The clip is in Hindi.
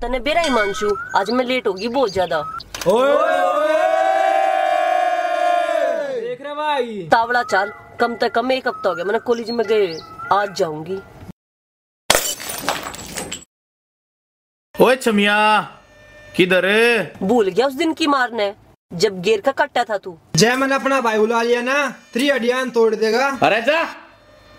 जाने बेरा हिमांशु, आज मैं लेट होगी बहुत ज्यादा। देख रहे भाई तावड़ा चाल, कम से कम 1 हफ्ता हो गया मैंने कॉलेज में गए, आज जाऊंगी। ओए छमिया किधर है? भूल गया उस दिन की मारने, जब गेर का कट्टा था तू। जय मैंने अपना भाई बुला लिया ना, 3 हड्डियां तोड़ देगा। अरे जा।